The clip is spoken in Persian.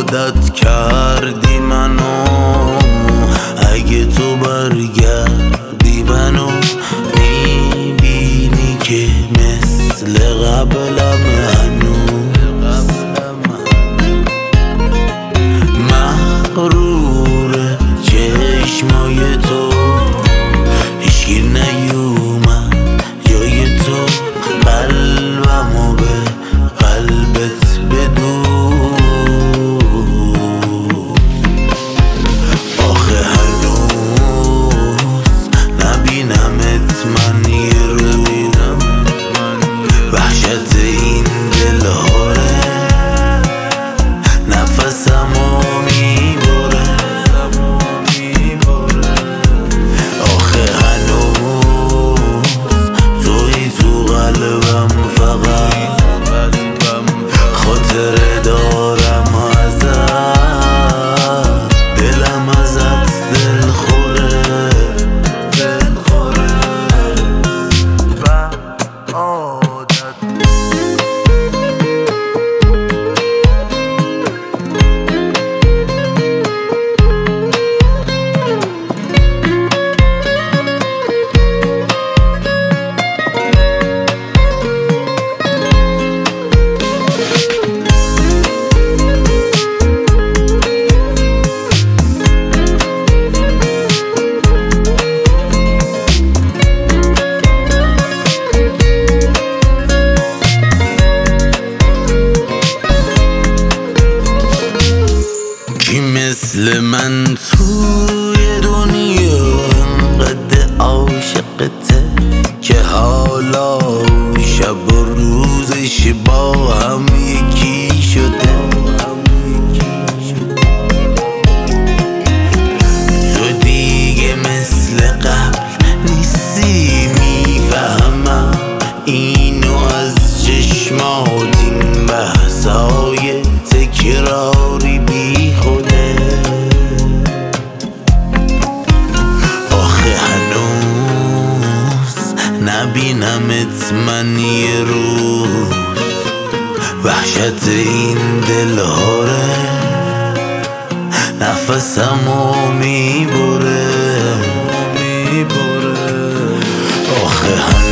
عادت کردی منو، اگه تو برگردی منو میبینی که مثل قبلم هنوز مغرور چشمای تو، هیچکی نیومد جای تو، قلبمو به قلبت بدوز. آخه هنوز نبینمت من یه روز، وحشت این دلهاره نفسمو میبره. آخه هنوز توی تو قلبم، فقط خاطره دارم ازت، دلم ازت دلخوره و عادت. کی مثل من توی دنیا انقدر عاشقته که حالا شب و روزش با هم یکی شده. تو دیگه مثل قبل نیستی، میفهمم اینو از چشمات، این بحثای تکراری بی خوده. آخه هنوز نبینمت من یه روز، وحشت این دلهاره نفسمو میبره. آخه